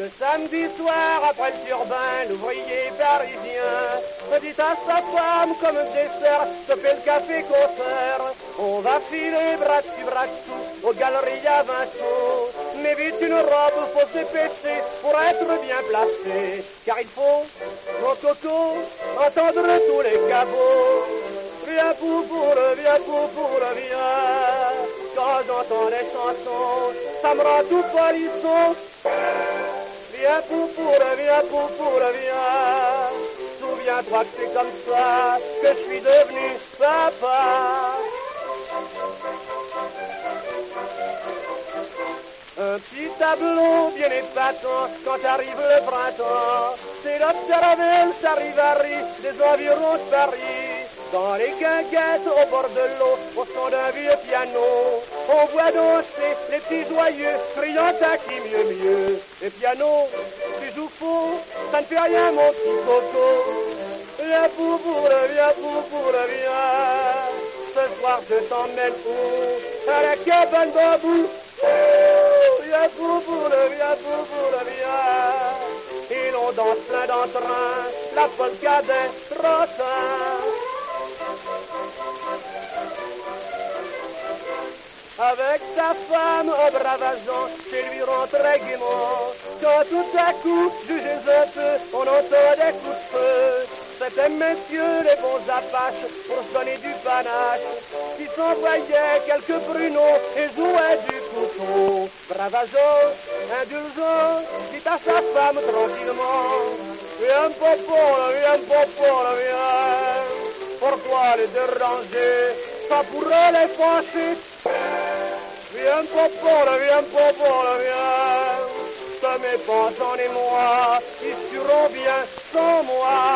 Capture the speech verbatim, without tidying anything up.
samedi soir, après le turbin, l'ouvrier parisien se dit à sa femme comme dessert, se fait le café concert. On va filer bras dessus, bras dessous, aux galeries à vingt sous. Mais vite une robe, faut se dépêcher pour être bien placé. Car il faut, mon coco, entendre tous les cabots. Viens poupoule, viens poupoule, viens. Quand j'entends les chansons, ça me rend tout polisson. Viens poupoule, viens poupoule, viens. Souviens-toi que c'est comme ça que je suis devenu papa. Un petit tableau bien épatant quand arrive le printemps. C'est l'observer le charivari des environs de Paris. Dans les guinguettes au bord de l'eau, au son d'un vieux piano, on voit danser les petits joyeux, criant à qui mieux mieux. Les pianos, tu joues faux, ça ne fait rien mon petit coco. Viens poupoule, viens poupoule, viens. Ce soir je t'emmène où? À la cabane bambou. Viens poupoule, viens poupoule, viens. Et l'on danse plein d'entrain, la polka des rossins. Avec sa femme au bravazan, chez lui rentrait gaiement. Quand tout à coup, jugez un peu, on entend des coups de feu. C'étaient messieurs les bons apaches pour se donner du panache, qui s'envoyaient quelques pruneaux et jouaient du couteau. Bravazan, indulgent, dit à sa femme tranquillement: viens popo, viens popo, viens. Pourquoi les déranger? Ça pourrait les fâcher. Viens popo, viens popo, viens. Que mes pensants et moi, ils seront bien sans moi.